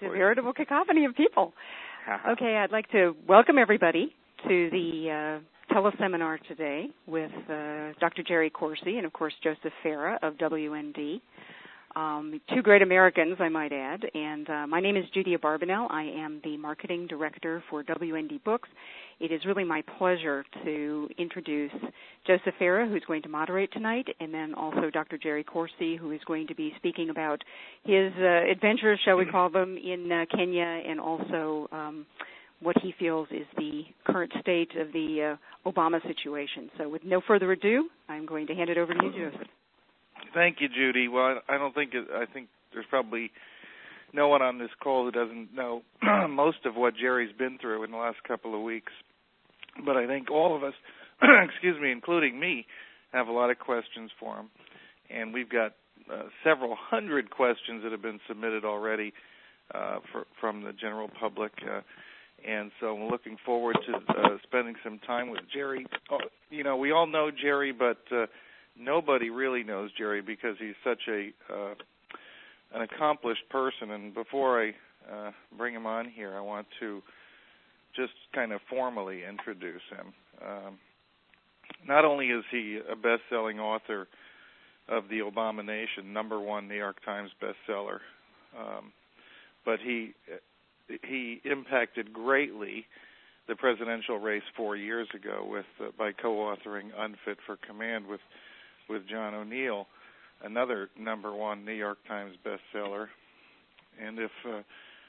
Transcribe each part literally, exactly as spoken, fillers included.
a veritable cacophony of people. Okay, I'd like to welcome everybody to the uh, teleseminar today with uh, Doctor Jerry Corsi and, of course, Joseph Farah of W N D. Um, two great Americans, I might add. And uh, my name is Judy Barbanel. I am the marketing director for W N D Books. It is really my pleasure to introduce Joseph Farah, who's going to moderate tonight, and then also Doctor Jerry Corsi, who is going to be speaking about his uh, adventures, shall we call them, in uh, Kenya, and also um, what he feels is the current state of the uh, Obama situation. So with no further ado, I'm going to hand it over to you, Joseph. Thank you, Judy. Well, I don't think it, I think there's probably no one on this call who doesn't know most of what Jerry's been through in the last couple of weeks. But I think all of us, excuse me, including me, have a lot of questions for him. And we've got uh, several hundred questions that have been submitted already uh, for, from the general public. Uh, and so I'm looking forward to uh, spending some time with Jerry. Oh, you know, we all know Jerry, but uh, nobody really knows Jerry because he's such a uh, an accomplished person. And before I uh, bring him on here, I want to just kind of formally introduce him. Um, not only is he a best-selling author of The Abomination, number one New York Times bestseller, um, but he he impacted greatly the presidential race four years ago with uh, by co-authoring Unfit for Command with with John O'Neill, another number one New York Times bestseller. And if uh,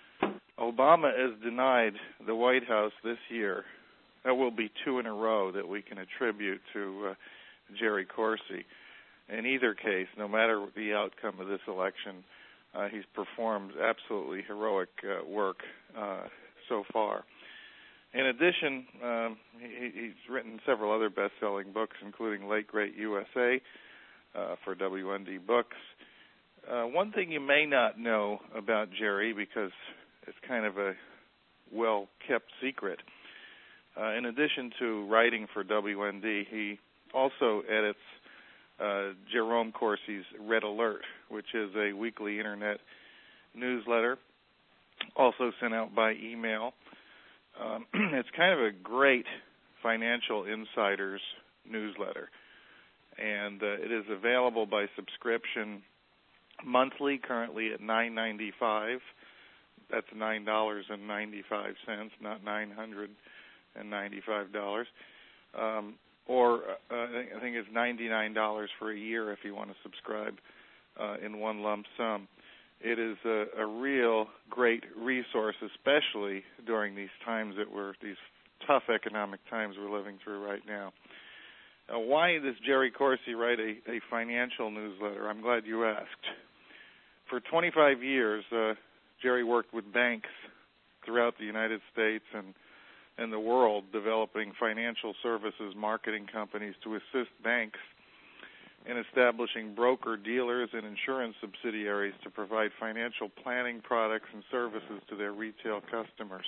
Obama is denied the White House this year, that will be two in a row that we can attribute to uh, Jerry Corsi. In either case, no matter the outcome of this election, uh, he's performed absolutely heroic uh, work uh, so far. In addition, um, he, he's written several other best-selling books, including Late Great U S A uh, for W N D Books. Uh, one thing you may not know about Jerry, because it's kind of a well-kept secret, uh, in addition to writing for W N D, he also edits uh, Jerome Corsi's Red Alert, which is a weekly Internet newsletter, also sent out by email. Um, it's kind of a great financial insiders newsletter, and uh, it is available by subscription monthly, currently at nine ninety-five. That's nine dollars and ninety-five cents, not nine hundred ninety-five dollars. Um, or uh, I think it's ninety-nine dollars for a year if you want to subscribe uh, in one lump sum. It is a, a real great resource, especially during these times that we're, these tough economic times we're living through right now. Uh, why does Jerry Corsi write a, a financial newsletter? I'm glad you asked. For twenty-five years, uh, Jerry worked with banks throughout the United States and, and the world, developing financial services marketing companies to assist banks in establishing broker-dealers and insurance subsidiaries to provide financial planning products and services to their retail customers.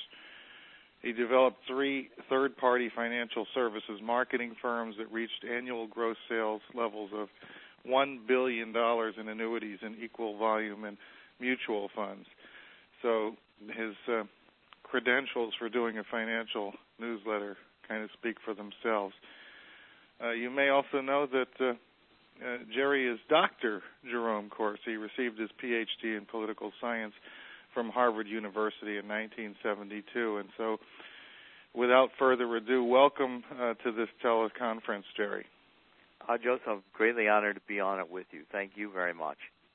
He developed three third-party financial services marketing firms that reached annual gross sales levels of one billion dollars in annuities and equal volume in mutual funds. So his uh, credentials for doing a financial newsletter kind of speak for themselves. Uh, you may also know that uh, uh, Jerry is Doctor Jerome Corsi. He received his P H D in political science from Harvard University in nineteen seventy-two. And so without further ado, welcome uh, to this teleconference, Jerry. Uh, Joseph, I'm greatly honored to be on it with you. Thank you very much.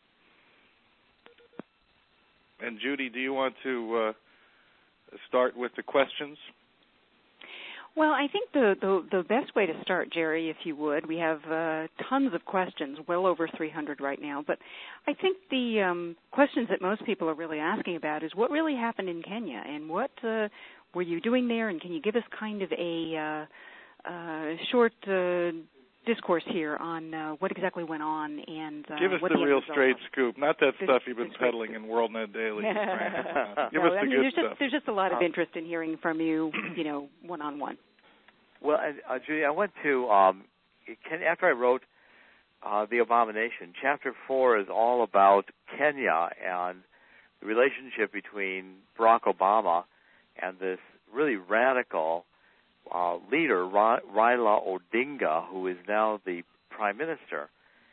And Judy, do you want to uh, start with the questions? Well, I think the, the the best way to start, Jerry, if you would, we have uh, tons of questions, well over three hundred right now, but I think the um, questions that most people are really asking about is what really happened in Kenya and what uh, were you doing there, and can you give us kind of a uh, uh, short uh, discourse here on uh, what exactly went on and uh, give us what the, the real straight was. scoop, not that the, stuff you've been the peddling in WorldNet Daily. Give no, us the I mean, good there's stuff. Just, there's just a lot of interest in hearing from you, you know, one-on-one. Well, uh, Judy, I went to, um, after I wrote uh, The Abomination, Chapter four is all about Kenya, and the relationship between Barack Obama and this really radical uh, leader, Ra- Raila Odinga, who is now the prime minister.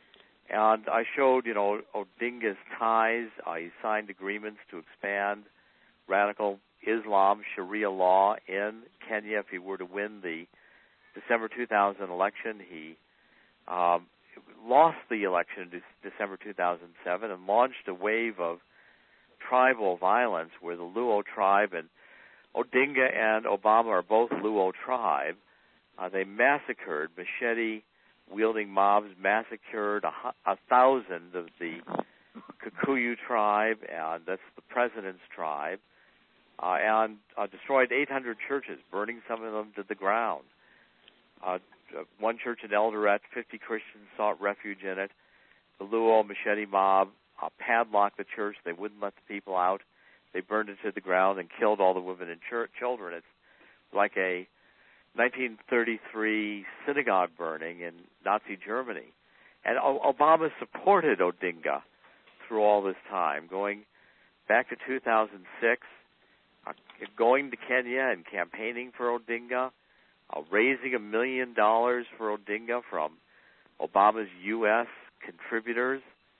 And I showed, you know, Odinga's ties. Uh, he signed agreements to expand radical Islam, Sharia law in Kenya if he were to win the December two thousand election. He um, lost the election in December two thousand seven and launched a wave of tribal violence where the Luo tribe, and Odinga and Obama are both Luo tribe. Uh, they massacred, machete-wielding mobs massacred a, a thousand of the Kikuyu tribe, and that's the president's tribe, uh, and uh, destroyed eight hundred churches, burning some of them to the ground. Uh, one church in Eldoret, fifty Christians sought refuge in it. The Luo machete mob uh, padlocked the church. They wouldn't let the people out. They burned it to the ground and killed all the women and ch- children. It's like a nineteen thirty-three synagogue burning in Nazi Germany. And o- Obama supported Odinga through all this time, going back to two thousand six, uh, going to Kenya and campaigning for Odinga, uh, raising a million dollars for Odinga from Obama's U S contributors,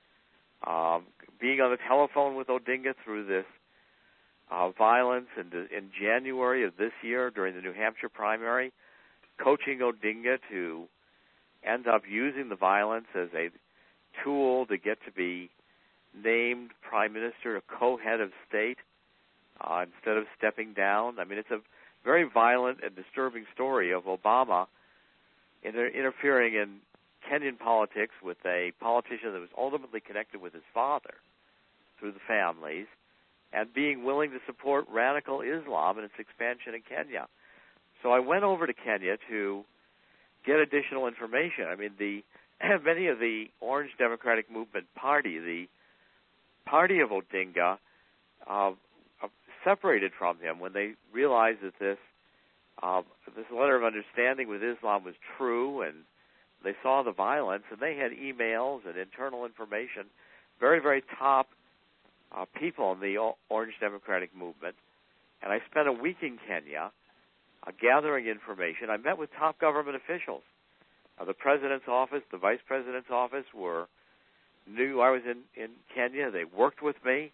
um, being on the telephone with Odinga through this uh, violence. And in January of this year, during the New Hampshire primary, coaching Odinga to end up using the violence as a tool to get to be named prime minister, a co-head of state, uh, instead of stepping down. I mean, it's a very violent and disturbing story of Obama inter- interfering in Kenyan politics with a politician that was ultimately connected with his father through the families, and being willing to support radical Islam and its expansion in Kenya. So I went over to Kenya to get additional information. I mean, the many of the Orange Democratic Movement Party, the party of Odinga, uh, separated from him when they realized that this uh, this letter of understanding with Islam was true, and they saw the violence, and they had emails and internal information, very, very top uh, people in the o- Orange Democratic Movement. And I spent a week in Kenya uh, gathering information. I met with top government officials. Uh, the president's office, the vice president's office were knew I was in, in Kenya. They worked with me.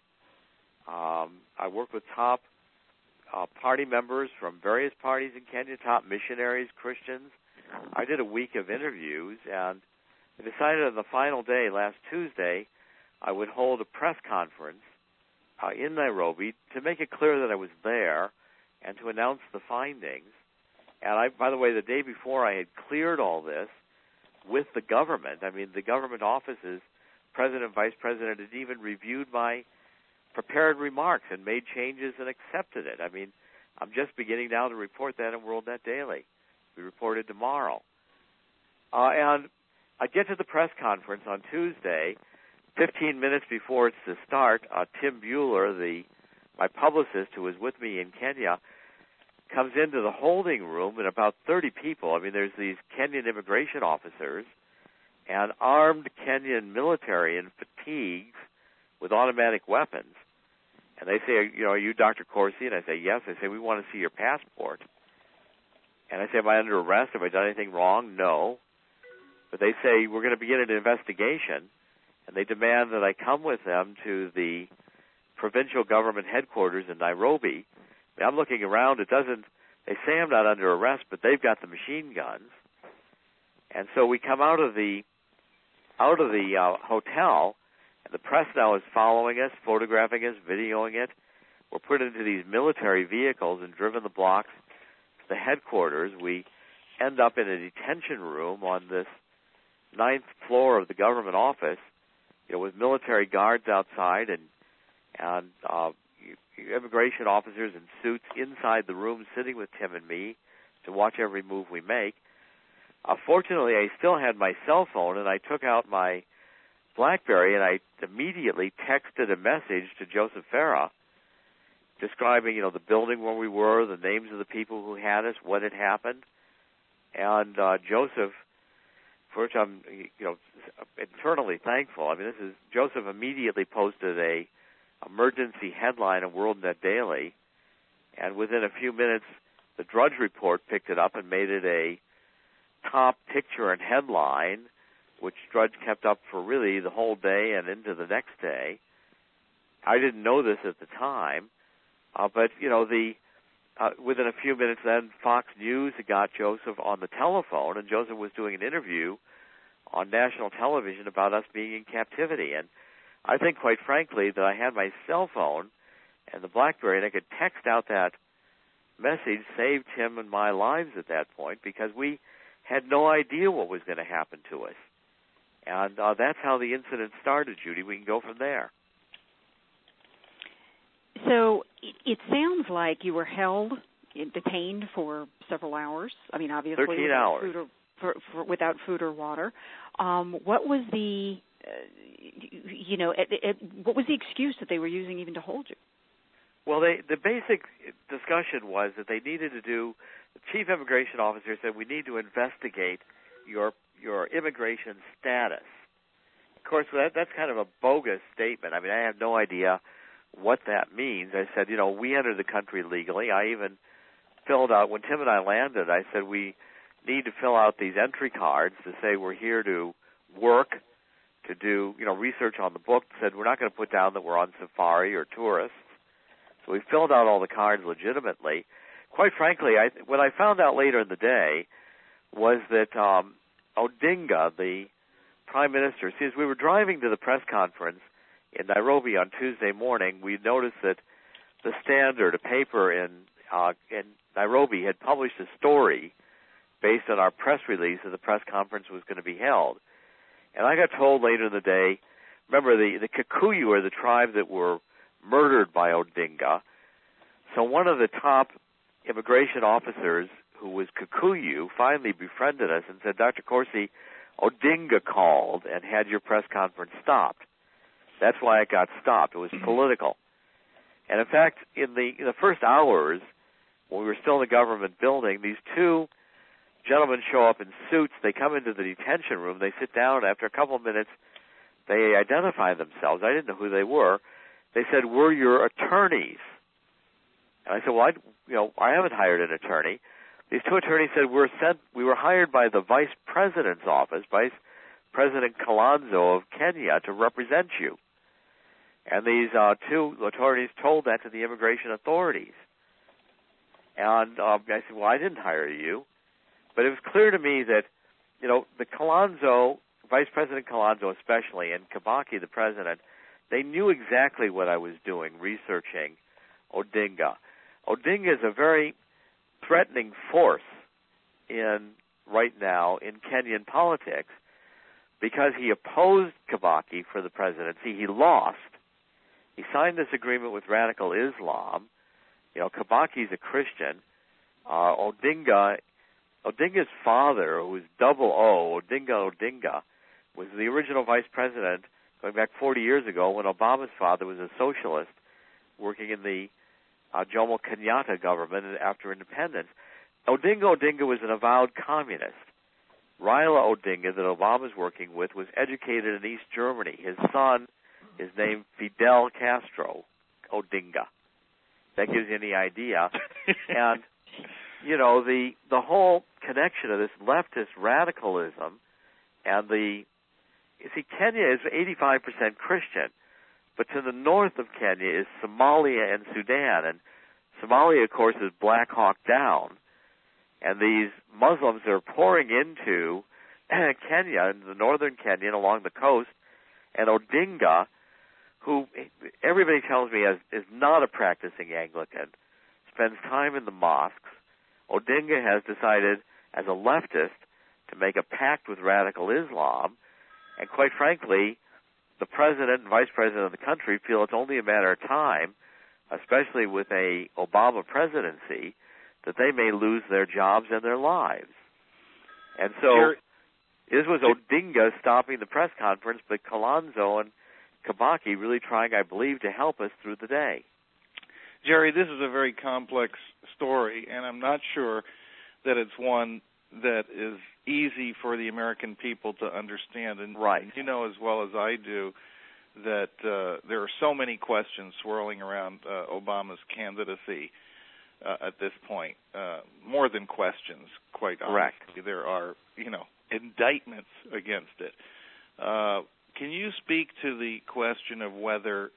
Um, I worked with top uh, party members from various parties in Kenya, top missionaries, Christians. I did a week of interviews, and I decided on the final day, last Tuesday, I would hold a press conference uh, in Nairobi to make it clear that I was there and to announce the findings. And I, by the way, the day before I had cleared all this with the government. I mean, the government offices, president, vice president, had even reviewed my prepared remarks and made changes and accepted it. I mean, I'm just beginning now to report that in WorldNet Daily. We reported tomorrow. Uh, and I get to the press conference on Tuesday, fifteen minutes before it's to start. Uh, Tim Bueller, the my publicist who was with me in Kenya, comes into the holding room, and about thirty people. I mean, there's these Kenyan immigration officers and armed Kenyan military in fatigues with automatic weapons. And they say, you know, are you Doctor Corsi? And I say, yes. They say, we want to see your passport. And I say, am I under arrest? Have I done anything wrong? No. But they say, we're going to begin an investigation. And they demand that I come with them to the provincial government headquarters in Nairobi. I mean, I'm looking around. It doesn't, they say I'm not under arrest, but they've got the machine guns. And so we come out of the, out of the uh, hotel. The press now is following us, photographing us, videoing it. We're put into these military vehicles and driven the blocks to the headquarters. We end up in a detention room on this ninth floor of the government office, you know, with military guards outside and and uh, immigration officers in suits inside the room sitting with Tim and me to watch every move we make. Uh, fortunately, I still had my cell phone, and I took out my BlackBerry, and I immediately texted a message to Joseph Farah describing, you know, the building where we were, the names of the people who had us, what had happened. And uh, Joseph, for which I'm, you know, internally thankful. I mean, this is Joseph immediately posted a emergency headline in WorldNet Daily, and within a few minutes, the Drudge Report picked it up and made it a top picture and headline, which Drudge kept up for really the whole day and into the next day. I didn't know this at the time, uh, but, you know, the uh, within a few minutes then, Fox News got Joseph on the telephone, and Joseph was doing an interview on national television about us being in captivity. And I think, quite frankly, that I had my cell phone and the BlackBerry, and I could text out that message, saved him and my lives at that point, because we had no idea what was going to happen to us. And uh, that's how the incident started, Judy. We can go from there. So it sounds like you were held, detained for several hours. I mean, obviously, thirteen without hours. Food or, for, for, without food or water. Um, what was the, uh, you know, it, it, what was the excuse that they were using even to hold you? Well, they, the basic discussion was that they needed to do. The chief immigration officer said, we need to investigate your your immigration status. Of course, that, that's kind of a bogus statement. I mean, I have no idea what that means. I said, you know, we entered the country legally. I even filled out, when Tim and I landed, I said we need to fill out these entry cards to say we're here to work, to do, you know, research on the book. Said we're not going to put down that we're on safari or tourists. So we filled out all the cards legitimately. Quite frankly, I, what I found out later in the day was that um, Odinga, the prime minister, see, as we were driving to the press conference in Nairobi on Tuesday morning, we noticed that the Standard, a paper in uh, in Nairobi, had published a story based on our press release that the press conference was going to be held. And I got told later in the day, remember, the, the Kikuyu are the tribe that were murdered by Odinga. So one of the top immigration officers, who was Kikuyu, finally befriended us and said, Doctor Corsi, Odinga called and had your press conference stopped. That's why it got stopped. It was political. And in fact, in the in the first hours, when we were still in the government building, these two gentlemen show up in suits. They come into the detention room. They sit down. After a couple of minutes, they identify themselves. I didn't know who they were. They said, we're your attorneys. And I said, well, I, you know, I haven't hired an attorney. These two attorneys said, we're sent, we were hired by the vice president's office, Vice President Kalonzo of Kenya, to represent you. And these uh, two attorneys told that to the immigration authorities. And um, I said, well, I didn't hire you. But it was clear to me that, you know, the Kalonzo, Vice President Kalonzo especially, and Kibaki, the president, they knew exactly what I was doing, researching Odinga. Odinga is a very threatening force in right now in Kenyan politics because he opposed Kibaki for the presidency. He lost. He signed this agreement with radical Islam. You know, Kibaki's a Christian. Uh, Odinga, Odinga's father, who was double O, Odinga Odinga, was the original vice president going back forty years ago when Obama's father was a socialist working in the uh, Jomo Kenyatta government after independence. Odinga Odinga was an avowed communist. Raila Odinga, that Obama's working with, was educated in East Germany. His son is named Fidel Castro Odinga. That gives you any idea. And, you know, the the whole connection of this leftist radicalism and the, you see, Kenya is eighty-five percent Christian, but to the north of Kenya is Somalia and Sudan. And Somalia, of course, is Black Hawk Down. And these Muslims are pouring into Kenya, into the northern Kenya, and along the coast. And Odinga, who everybody tells me is, is not a practicing Anglican, spends time in the mosques. Odinga has decided, as a leftist, to make a pact with radical Islam. And quite frankly, the president and vice president of the country feel it's only a matter of time, especially with a Obama presidency, that they may lose their jobs and their lives. And so Jerry, this was Odinga stopping the press conference, but Kalonzo and Kibaki really trying, I believe, to help us through the day. Jerry, this is a very complex story, and I'm not sure that it's one that is easy for the American people to understand. And right. you know as well as I do that uh, there are so many questions swirling around uh, Obama's candidacy uh, at this point. Uh, more than questions, quite Correct. honestly. There are, you know, indictments against it. Uh, can you speak to the question of whether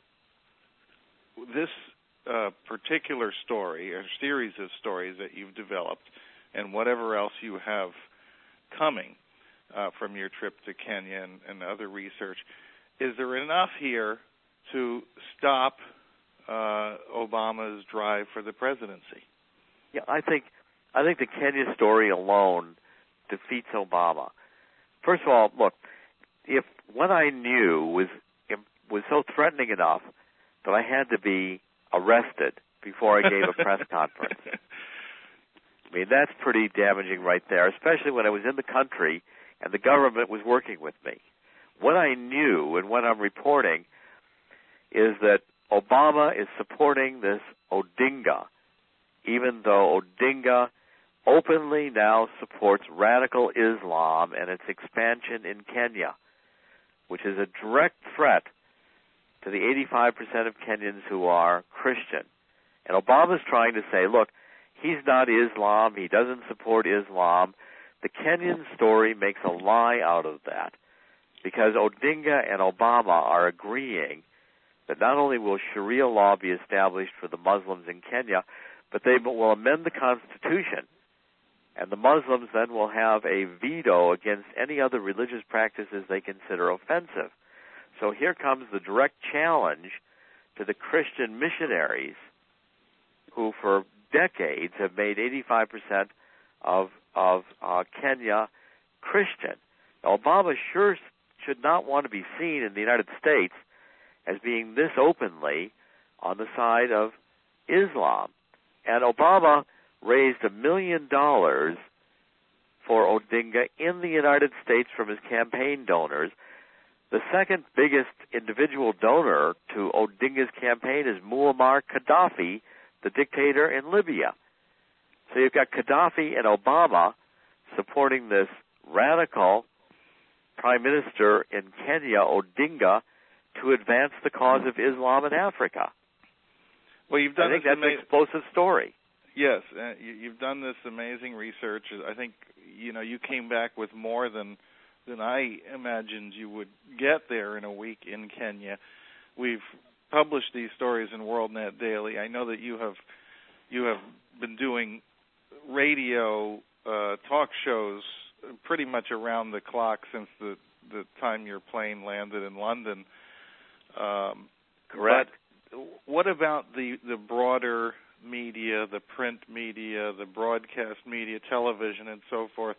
this uh, particular story or series of stories that you've developed and whatever else you have coming uh, from your trip to Kenya and, and other research, is there enough here to stop uh, Obama's drive for the presidency? Yeah, I think I think the Kenya story alone defeats Obama. First of all, look, if what I knew was was so threatening enough that I had to be arrested before I gave a press conference, I mean, that's pretty damaging right there, especially when I was in the country and the government was working with me. What I knew and what I'm reporting is that Obama is supporting this Odinga, even though Odinga openly now supports radical Islam and its expansion in Kenya, which is a direct threat to the eighty-five percent of Kenyans who are Christian. And Obama's trying to say, look, he's not Islam, he doesn't support Islam. The Kenyan story makes a lie out of that, because Odinga and Obama are agreeing that not only will Sharia law be established for the Muslims in Kenya, but they will amend the Constitution, and the Muslims then will have a veto against any other religious practices they consider offensive. So here comes the direct challenge to the Christian missionaries who for decades have made eighty-five percent of, of uh, Kenya Christian. Now, Obama sure should not want to be seen in the United States as being this openly on the side of Islam. And Obama raised a million dollars for Odinga in the United States from his campaign donors. The second biggest individual donor to Odinga's campaign is Muammar Gaddafi, the dictator in Libya. So you've got Gaddafi and Obama supporting this radical prime minister in Kenya, Odinga, to advance the cause of Islam in Africa. Well, you've done I think this that's ama- an explosive story. Yes, uh, you, you've done this amazing research. I think, you know, you came back with more than than I imagined you would get there in a week in Kenya. We've published these stories in WorldNet Daily. I know that you have you have been doing radio uh, talk shows pretty much around the clock since the, the time your plane landed in London. Um, Correct. But what about the, the broader media, the print media, the broadcast media, television, and so forth?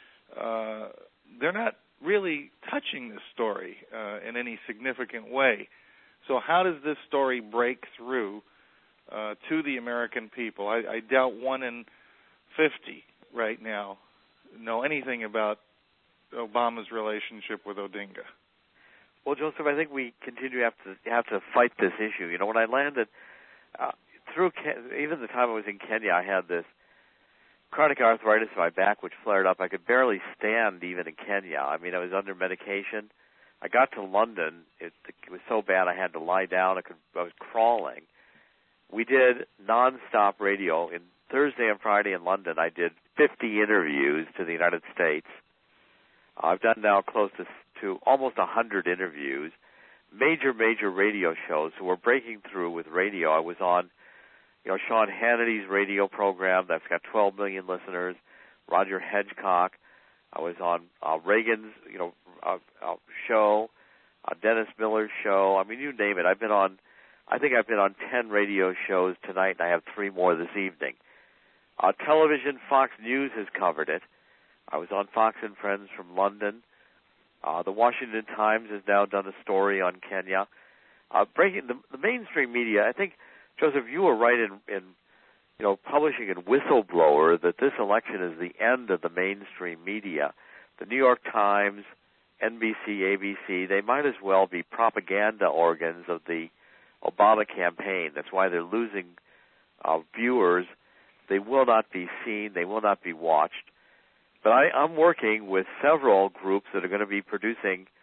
Uh, they're not really touching this story uh, in any significant way. So how does this story break through uh, to the American people? I, I doubt one in fifty right now know anything about Obama's relationship with Odinga. Well, Joseph, I think we continue to have to have to fight this issue. You know, when I landed uh, through Ken- even the time I was in Kenya, I had this chronic arthritis in my back, which flared up. I could barely stand even in Kenya. I mean, I was under medication. I got to London. It, it was so bad I had to lie down. I, could, I was crawling. We did nonstop radio. In Thursday and Friday in London, I did fifty interviews to the United States. I've done now close to, to almost one hundred interviews, major, major radio shows. So we're breaking through with radio. I was on, you know, Sean Hannity's radio program that's got twelve million listeners, Roger Hedgecock. I was on uh, Reagan's, you know, uh, uh, show, uh, Dennis Miller's show. I mean, you name it. I've been on, I think I've been on ten radio shows tonight, and I have three more this evening. Uh, television, Fox News has covered it. I was on Fox and Friends from London. Uh, the Washington Times has now done a story on Kenya. Uh, breaking the, the mainstream media, I think, Joseph, you were right in, in, you know, publishing in Whistleblower that this election is the end of the mainstream media. The New York Times, N B C, A B C, they might as well be propaganda organs of the Obama campaign. That's why they're losing uh, viewers. They will not be seen. They will not be watched. But I, I'm working with several groups that are going to be producing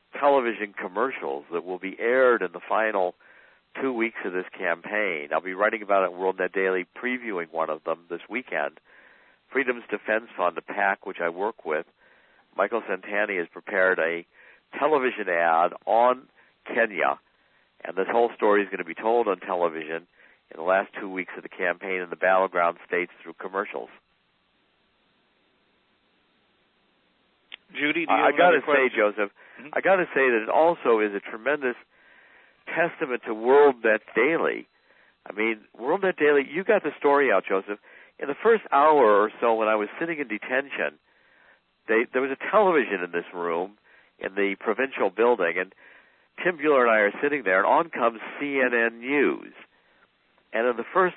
television commercials that will be aired in the final two weeks of this campaign. I'll be writing about it in WorldNet Daily, previewing one of them this weekend. Freedom's Defense Fund, a PAC which I work with, Michael Santani has prepared a television ad on Kenya, and this whole story is going to be told on television in the last two weeks of the campaign in the battleground states through commercials. Judy, do you I got to question? say, Joseph, mm-hmm. I got to say that it also is a tremendous testament to WorldNet Daily. I mean, WorldNet Daily, you got the story out, Joseph. In the first hour or so when I was sitting in detention, they, there was a television in this room in the provincial building, and Tim Buehler and I are sitting there, and on comes C N N News. And in the first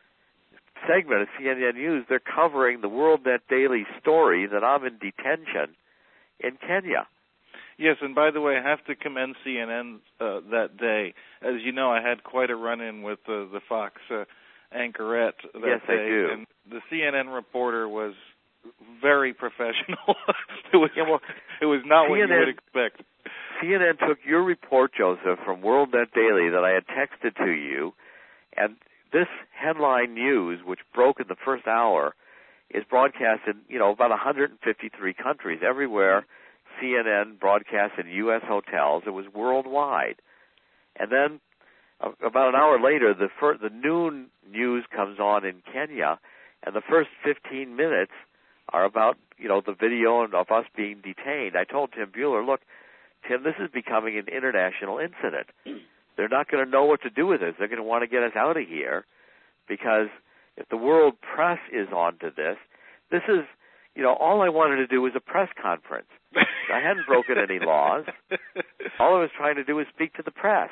segment of C N N News, they're covering the WorldNet Daily story that I'm in detention in Kenya. Yes, and by the way, I have to commend C N N uh, that day. As you know, I had quite a run-in with uh, the Fox uh, anchorette that yes, day. I do. And the C N N reporter was very professional. it was yeah, well, it was not C N N, what you would expect. C N N took your report, Joseph, from WorldNet Daily that I had texted to you, and this headline news, which broke in the first hour, is broadcast in, you know, about one hundred fifty-three countries. Everywhere C N N broadcast in U S hotels. It was worldwide. And then uh, about an hour later, the fir- the noon news comes on in Kenya, and the first fifteen minutes are about, you know, the video of us being detained. I told Tim Buehler, look, Tim, this is becoming an international incident. They're not going to know what to do with us. They're going to want to get us out of here because if the world press is onto this, this is, you know, all I wanted to do was a press conference. I hadn't broken any laws. All I was trying to do was speak to the press.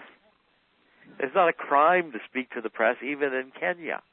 It's not a crime to speak to the press, even in Kenya.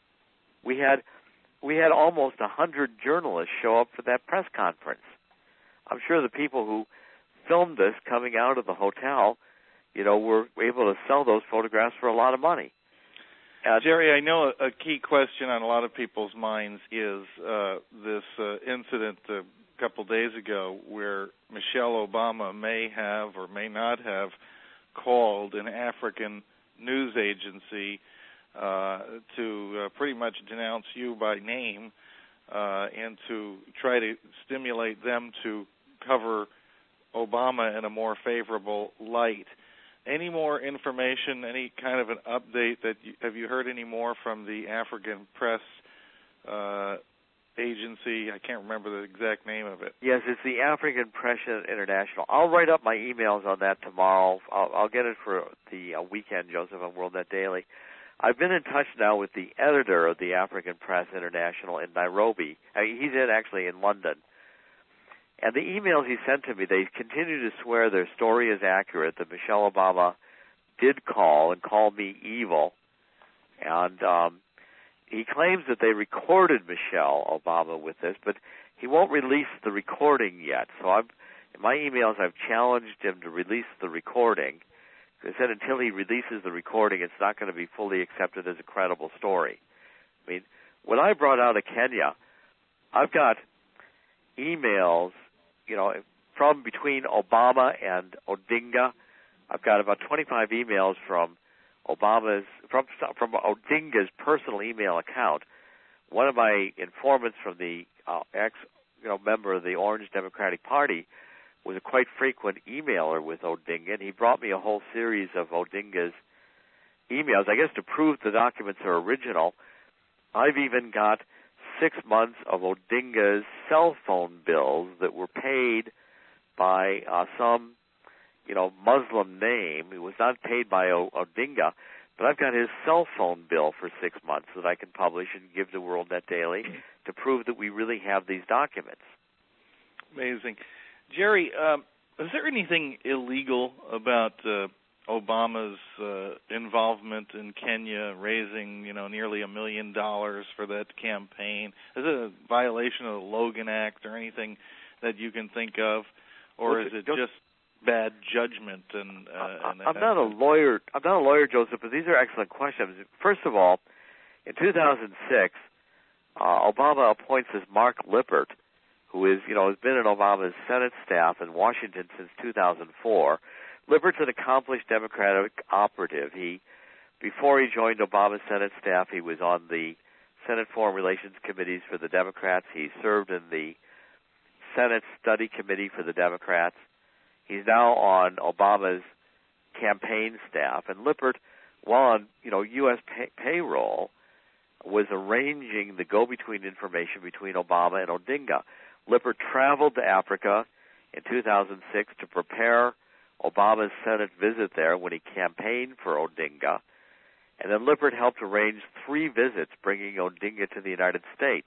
We had we had almost a hundred journalists show up for that press conference. I'm sure the people who filmed this coming out of the hotel, you know, were able to sell those photographs for a lot of money. Uh, Jerry, I know a, a key question on a lot of people's minds is uh, this uh, incident a couple days ago where Michelle Obama may have or may not have called an African news agency uh, to uh, pretty much denounce you by name uh, and to try to stimulate them to cover Obama in a more favorable light. Any more information, any kind of an update that you, have you heard any more from the African Press uh, Agency? I can't remember the exact name of it. Yes, it's the African Press International. I'll write up my emails on that tomorrow. I'll, I'll get it for the uh, weekend, Joseph, on WorldNet Daily. I've been in touch now with the editor of the African Press International in Nairobi. I mean, he's in actually in London. And the emails he sent to me, they continue to swear their story is accurate, that Michelle Obama did call and called me evil. And um, he claims that they recorded Michelle Obama with this, but he won't release the recording yet. So I've, in my emails, I've challenged him to release the recording. I said until he releases the recording, it's not going to be fully accepted as a credible story. I mean, when I brought out of Kenya, I've got emails, you know, from between Obama and Odinga. I've got about twenty-five emails from Obama's, from from Odinga's personal email account. One of my informants from the uh, ex, you know, member of the Orange Democratic Party was a quite frequent emailer with Odinga, and he brought me a whole series of Odinga's emails, I guess to prove the documents are original. I've even got six months of Odinga's cell phone bills that were paid by uh, some, you know, Muslim name. It was not paid by o- Odinga, but I've got his cell phone bill for six months that I can publish and give to WorldNet Daily to prove that we really have these documents. Amazing. Jerry, um, is there anything illegal about uh, Obama's uh, involvement in Kenya, raising, you know, nearly a million dollars for that campaign? Is it a violation of the Logan Act or anything that you can think of, or well, is it just bad judgment? And, uh, and I'm not a lawyer. I'm not a lawyer, Joseph, but these are excellent questions. First of all, in two thousand six, uh, Obama appoints this Mark Lippert, who is, you know, has been in Obama's Senate staff in Washington since two thousand four. Lippert's an accomplished Democratic operative. He, before he joined Obama's Senate staff, he was on the Senate Foreign Relations Committees for the Democrats. He served in the Senate Study Committee for the Democrats. He's now on Obama's campaign staff. And Lippert, while on, you know, U S pay- payroll, was arranging the go-between information between Obama and Odinga. Lippert traveled to Africa in two thousand six to prepare Obama's Senate visit there when he campaigned for Odinga. And then Lippert helped arrange three visits bringing Odinga to the United States,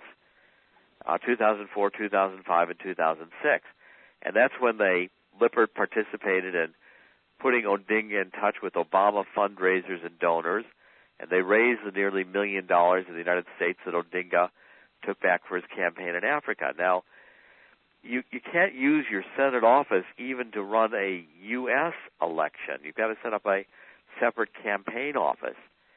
uh, two thousand four, two thousand five, and two thousand six. And that's when they, Lippert participated in putting Odinga in touch with Obama fundraisers and donors, and they raised the nearly million dollars in the United States that Odinga took back for his campaign in Africa. Now, you you can't use your Senate office even to run a U S election. You've got to set up a separate campaign office.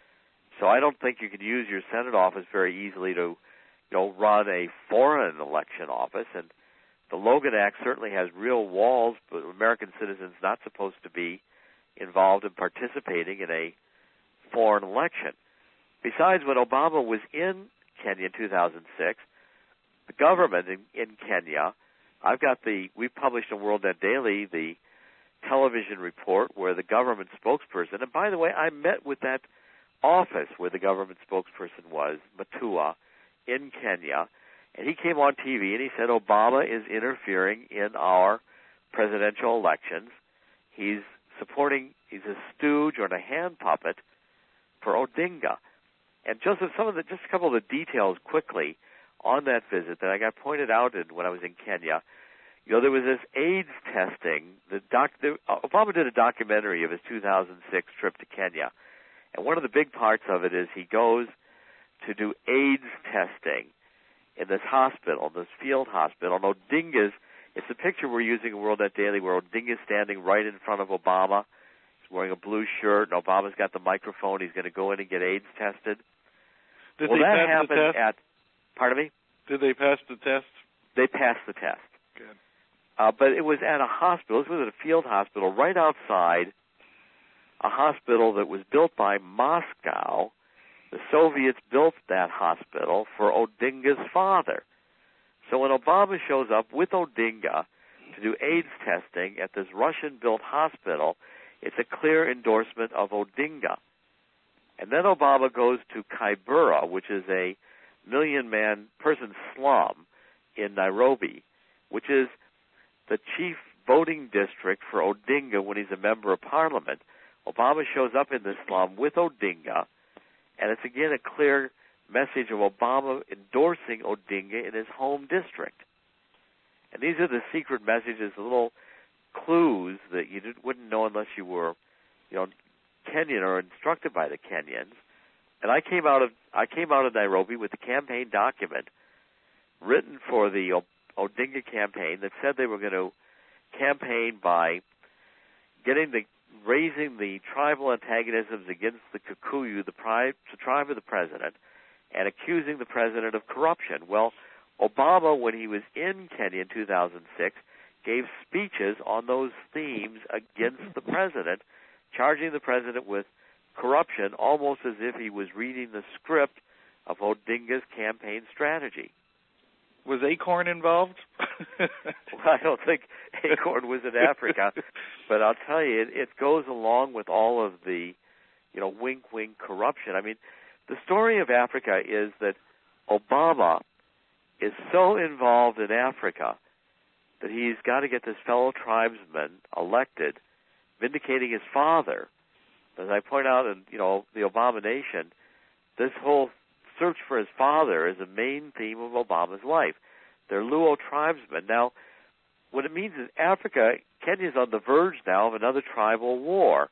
So I don't think you could use your Senate office very easily to, you know, run a foreign election office. And the Logan Act certainly has real walls, but American citizens not supposed to be involved in participating in a foreign election. Besides, when Obama was in Kenya in two thousand six, the government in, in Kenya, I've got the, we published in World Net Daily the television report where the government spokesperson, and by the way, I met with that office where the government spokesperson was, Matua, in Kenya, and he came on T V and he said Obama is interfering in our presidential elections. He's supporting, he's a stooge or a hand puppet for Odinga. And Joseph, some of the, just a couple of the details quickly on that visit that I got pointed out in, when I was in Kenya. You know, there was this AIDS testing. The doc, the, uh, Obama did a documentary of his two thousand six trip to Kenya. And one of the big parts of it is he goes to do AIDS testing in this hospital, this field hospital. And Odinga's, it's a picture we're using in World Net Daily where Odinga's standing right in front of Obama. He's wearing a blue shirt, and Obama's got the microphone. He's going to go in and get AIDS tested. Did well, they that pass happened the test? at, pardon me? Did they pass the test? They passed the test. Good. Uh, but it was at a hospital. This was at a field hospital right outside a hospital that was built by Moscow. The Soviets built that hospital for Odinga's father. So when Obama shows up with Odinga to do AIDS testing at this Russian-built hospital, it's a clear endorsement of Odinga. And then Obama goes to Kibera, which is a million-man person slum in Nairobi, which is the chief voting district for Odinga when he's a member of parliament. Obama shows up in this slum with Odinga, and it's again a clear message of Obama endorsing Odinga in his home district. And these are the secret messages, the little clues that you wouldn't know unless you were, you know, Kenyan or instructed by the Kenyans. And I came out of I came out of Nairobi with a campaign document written for the o- Odinga campaign that said they were going to campaign by getting the raising the tribal antagonisms against the Kikuyu, the, pri- the tribe of the president, and accusing the president of corruption. Well, Obama, when he was in Kenya in two thousand six, gave speeches on those themes against the president, charging the president with corruption almost as if he was reading the script of Odinga's campaign strategy. Was Acorn involved? Well, I don't think Acorn was in Africa, but I'll tell you, it, it goes along with all of the, you know, wink, wink corruption. I mean, the story of Africa is that Obama is so involved in Africa that he's got to get this fellow tribesman elected, vindicating his father. As I point out in, you know, the Obama Nation, this whole search for his father is a main theme of Obama's life. They're Luo tribesmen. Now, what it means is Africa, Kenya's on the verge now of another tribal war.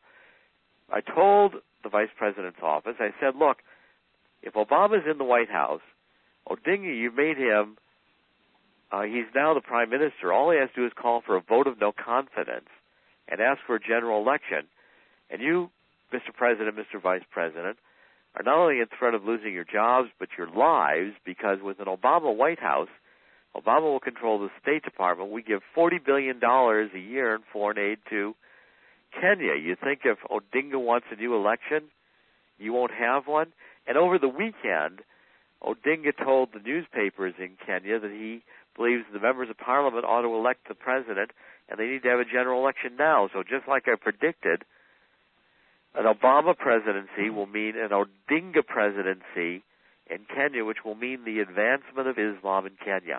I told the Vice President's office, I said, look, if Obama's in the White House, Odinga, you made him, uh, he's now the Prime Minister. All he has to do is call for a vote of no confidence and ask for a general election. And you, Mister President, Mister Vice President, are not only in threat of losing your jobs, but your lives, because with an Obama White House, Obama will control the State Department. We give forty billion dollars a year in foreign aid to Kenya. You think if Odinga wants a new election, you won't have one? And over the weekend, Odinga told the newspapers in Kenya that he believes the members of parliament ought to elect the president, and they need to have a general election now. So just like I predicted, an Obama presidency will mean an Odinga presidency in Kenya, which will mean the advancement of Islam in Kenya.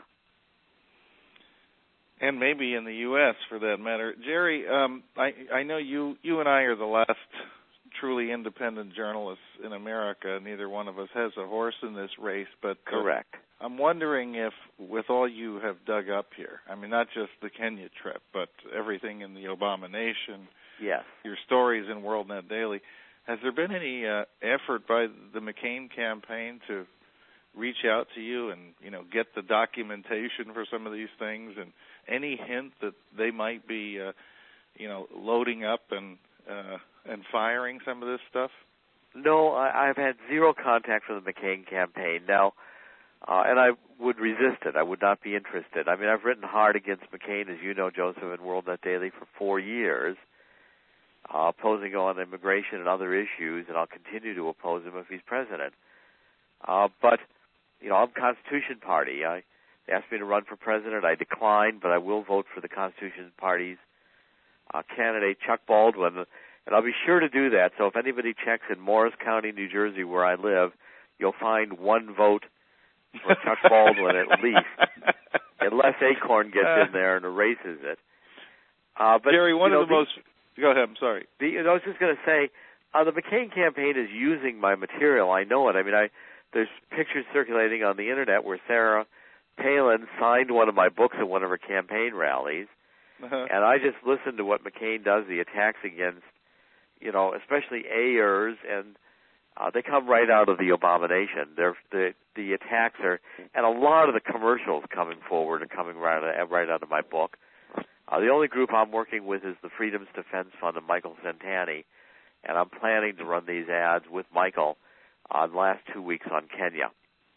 And maybe in the U S for that matter. Jerry, um, I, I know you, you and I are the last truly independent journalists in America. Neither one of us has a horse in this race, but correct. Uh, I'm wondering if, with all you have dug up here, I mean, not just the Kenya trip, but everything in the Obama Nation, yes, your stories in WorldNet Daily, has there been any uh, effort by the McCain campaign to reach out to you and, you know, get the documentation for some of these things, and any hint that they might be, uh, you know, loading up and uh, and firing some of this stuff? No, I, I've had zero contact from the McCain campaign. Now, uh, and I would resist it. I would not be interested. I mean, I've written hard against McCain, as you know, Joseph, in WorldNet Daily for four years, uh, opposing on immigration and other issues, and I'll continue to oppose him if he's president. Uh, but, you know, I'm Constitution Party. I, they asked me to run for president. I declined, but I will vote for the Constitution Party's uh, candidate, Chuck Baldwin, and I'll be sure to do that. So if anybody checks in Morris County, New Jersey, where I live, you'll find one vote for Chuck Baldwin at least, unless Acorn gets in there and erases it. Uh, but, Jerry, one you know, of the, the most... Go ahead, I'm sorry. The, you know, I was just going to say, uh, the McCain campaign is using my material. I know it. I mean, I there's pictures circulating on the Internet where Sarah Palin signed one of my books at one of her campaign rallies, uh-huh. and I just listened to what McCain does, the attacks against, you know, especially Ayers, and uh, they come right out of the abomination. They're, the the attacks are, and a lot of the commercials coming forward are coming right out of, right out of my book. Uh, the only group I'm working with is the Freedom's Defense Fund and Michael Santani, and I'm planning to run these ads with Michael on the last two weeks on Kenya.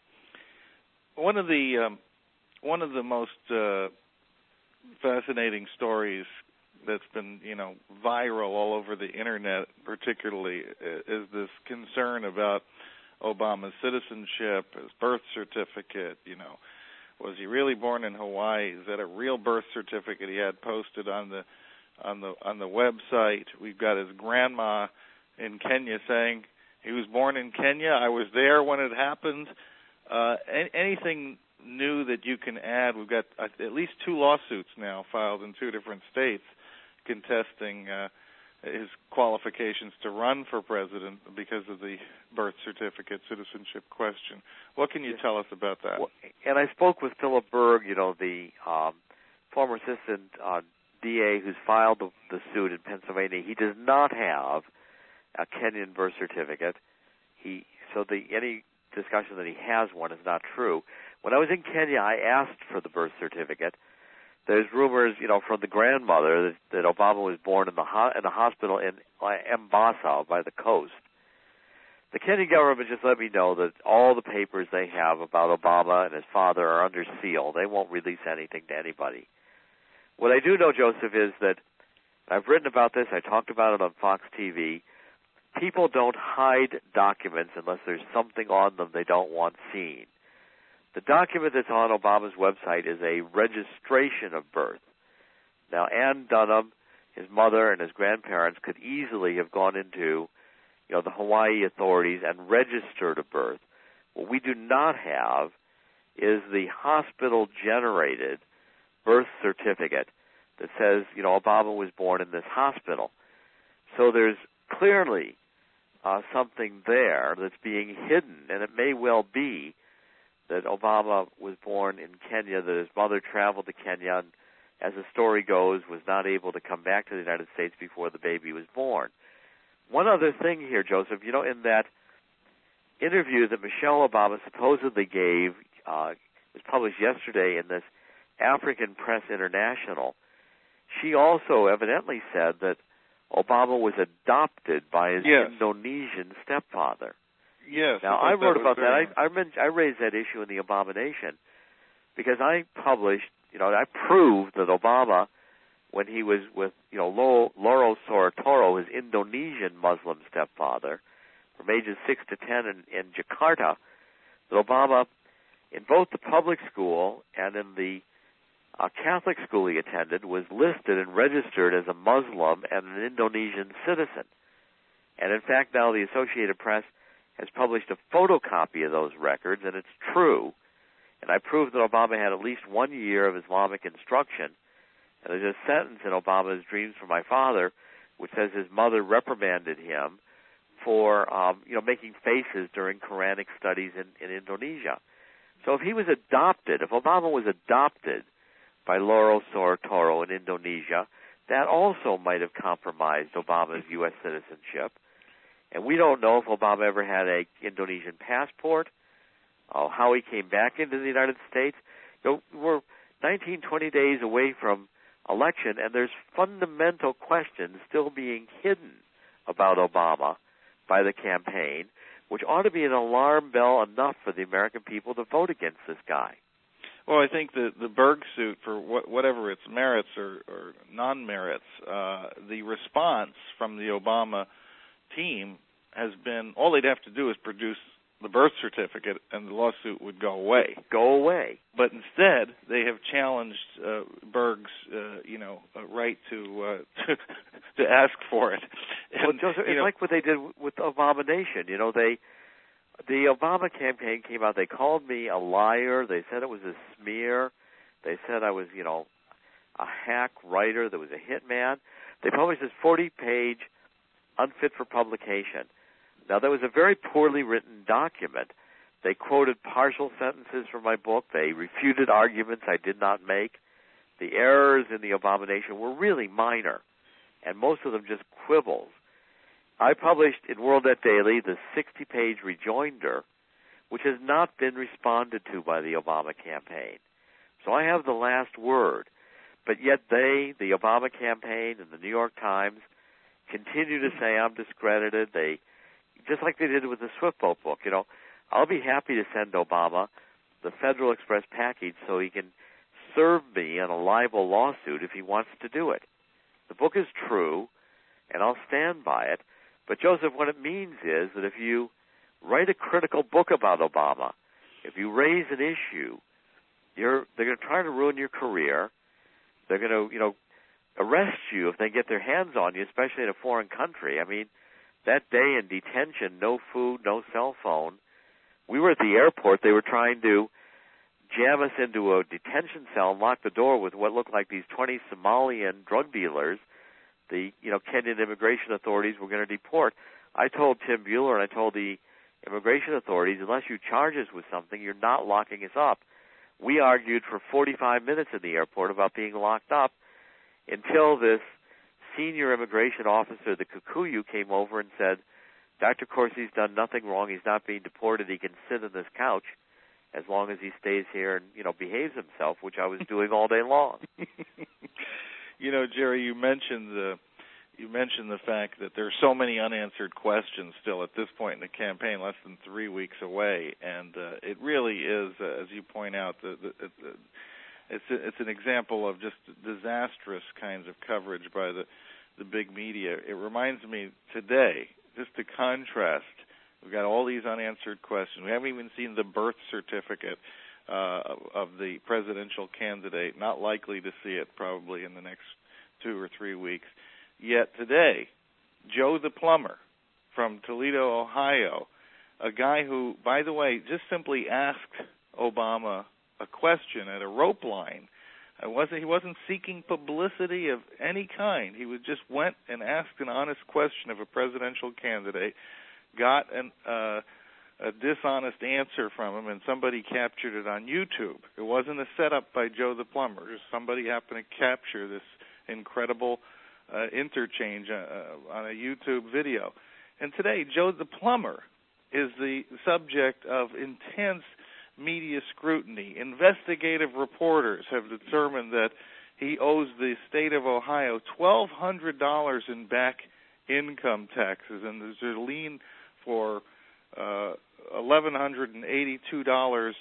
One of the um, one of the most uh, fascinating stories that's been, you know, viral all over the Internet, particularly, is this concern about Obama's citizenship, his birth certificate. You know, was he really born in Hawaii? Is that a real birth certificate he had posted on the on the on the website? We've got his grandma in Kenya saying he was born in Kenya. I was there when it happened. Uh, anything new that you can add? We've got at least two lawsuits now filed in two different states contesting uh, his qualifications to run for president because of the birth certificate citizenship question. What can you tell us about that? Well, and I spoke with Philip Berg, you know, the um, former assistant uh, D A who's filed the, the suit in Pennsylvania. He does not have a Kenyan birth certificate. He so the any discussion that he has one is not true. When I was in Kenya, I asked for the birth certificate. There's rumors, you know, from the grandmother that, that Obama was born in the ho- in a hospital in uh, Mombasa by the coast. The Kenyan government just let me know that all the papers they have about Obama and his father are under seal. They won't release anything to anybody. What I do know, Joseph, is that I've written about this. I talked about it on Fox T V. People don't hide documents unless there's something on them they don't want seen. The document that's on Obama's website is a registration of birth. Now, Ann Dunham, his mother, and his grandparents could easily have gone into, you know, the Hawaii authorities and registered a birth. What we do not have is the hospital-generated birth certificate that says, you know, Obama was born in this hospital. So there's clearly uh, something there that's being hidden, and it may well be that Obama was born in Kenya, that his mother traveled to Kenya, and as the story goes, was not able to come back to the United States before the baby was born. One other thing here, Joseph, you know, in that interview that Michelle Obama supposedly gave, uh, was published yesterday in this African Press International, she also evidently said that Obama was adopted by his yes. Indonesian stepfather. Yes. Now, I, I wrote that about that. very... I, I, meant, I raised that issue in the Abomination because I published, you know, I proved that Obama, when he was with, you know, Loro Soetoro, his Indonesian Muslim stepfather, from ages six to ten in, in Jakarta, that Obama, in both the public school and in the uh, Catholic school he attended, was listed and registered as a Muslim and an Indonesian citizen. And in fact, now the Associated Press has published a photocopy of those records, and it's true. And I proved that Obama had at least one year of Islamic instruction. And there's a sentence in Obama's Dreams from My Father which says his mother reprimanded him for, um, you know, making faces during Quranic studies in, in Indonesia. So if he was adopted, if Obama was adopted by Loro Soetoro in Indonesia, that also might have compromised Obama's U S citizenship. And we don't know if Obama ever had an Indonesian passport, uh, how he came back into the United States. You know, we're nineteen, twenty days away from election, and there's fundamental questions still being hidden about Obama by the campaign, which ought to be an alarm bell enough for the American people to vote against this guy. Well, I think the the Berg suit, for what, whatever its merits or, or non-merits, uh, the response from the Obama team has been, all they'd have to do is produce the birth certificate and the lawsuit would go away. Go away. But instead, they have challenged uh, Berg's, uh, you know, uh, right to, uh, to to ask for it. And, well, Joseph, it's know, like what they did with Abomination. You know, they the Obama campaign came out. They called me a liar. They said it was a smear. They said I was, you know, a hack writer. That was a hitman. They published this forty-page, unfit for publication. Now, that was a very poorly written document. They quoted partial sentences from my book. They refuted arguments I did not make. The errors in the Abomination were really minor, and most of them just quibbles. I published in WorldNet Daily the sixty-page rejoinder, which has not been responded to by the Obama campaign. So I have the last word. But yet they, the Obama campaign and the New York Times, continue to say I'm discredited. They Just like they did with the Swift Boat book, you know, I'll be happy to send Obama the Federal Express package so he can serve me on a libel lawsuit if he wants to do it. The book is true, and I'll stand by it. But, Joseph, what it means is that if you write a critical book about Obama, if you raise an issue, you're they're going to try to ruin your career. They're going to, you know, arrest you if they get their hands on you, especially in a foreign country. I mean, that day in detention, no food, no cell phone. We were at the airport. They were trying to jam us into a detention cell and lock the door with what looked like these twenty Somalian drug dealers. The, you know, Kenyan immigration authorities were going to deport. I told Tim Bueller and I told the immigration authorities, unless you charge us with something, you're not locking us up. We argued for forty-five minutes in the airport about being locked up until this senior immigration officer, the Kikuyu, came over and said, Doctor Corsi's done nothing wrong. He's not being deported. He can sit on this couch as long as he stays here and, you know, behaves himself, which I was doing all day long. You know, Jerry, you mentioned the you mentioned the fact that there are so many unanswered questions still at this point in the campaign, less than three weeks away, and uh, it really is, uh, as you point out, the, the, the, it's a, it's an example of just disastrous kinds of coverage by the the big media. It reminds me today, just to contrast, we've got all these unanswered questions. We haven't even seen the birth certificate uh, of the presidential candidate, not likely to see it probably in the next two or three weeks. Yet today, Joe the plumber from Toledo, Ohio, a guy who, by the way, just simply asked Obama a question at a rope line. I wasn't, he wasn't seeking publicity of any kind. He would just went and asked an honest question of a presidential candidate, got an, uh, a dishonest answer from him, and somebody captured it on YouTube. It wasn't a setup by Joe the plumber. Just somebody happened to capture this incredible uh, interchange uh, on a YouTube video. And today, Joe the plumber is the subject of intense media scrutiny. Investigative reporters have determined that he owes the state of Ohio twelve hundred dollars in back income taxes, and there's a lien for uh, one thousand one hundred eighty-two dollars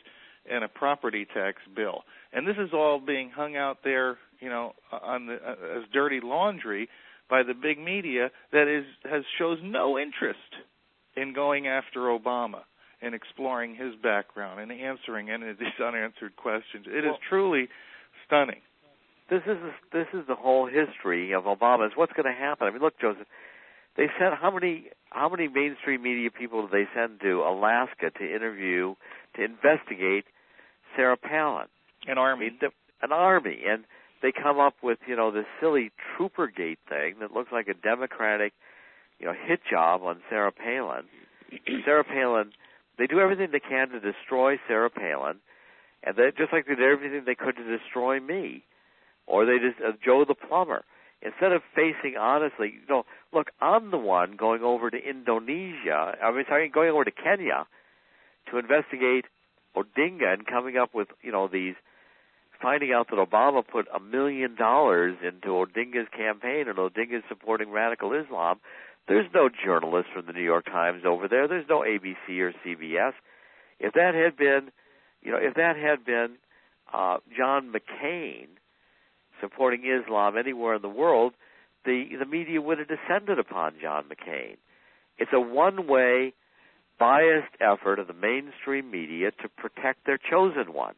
and a property tax bill. And this is all being hung out there, you know, on the, uh, as dirty laundry by the big media that is has shows no interest in going after Obama and exploring his background and answering any of these unanswered questions. It well, is truly stunning. This is this is the whole history of Obama. Is what's going to happen. I mean, look, Joseph, they sent how many how many mainstream media people did they send to Alaska to interview, to investigate Sarah Palin? An army. I mean, an army. And they come up with, you know, this silly Troopergate thing that looks like a Democratic, you know, hit job on Sarah Palin. Sarah Palin, they do everything they can to destroy Sarah Palin, and they, just like they did everything they could to destroy me. Or they just, uh, Joe the plumber. Instead of facing honestly, you know, look, I'm the one going over to Indonesia, I mean, sorry, going over to Kenya to investigate Odinga and coming up with, you know, these, finding out that Obama put a million dollars into Odinga's campaign and Odinga's supporting radical Islam. There's no journalist from the New York Times over there. There's no A B C or C B S. If that had been, you know, if that had been uh, John McCain supporting Islam anywhere in the world, the the media would have descended upon John McCain. It's a one-way, biased effort of the mainstream media to protect their chosen one.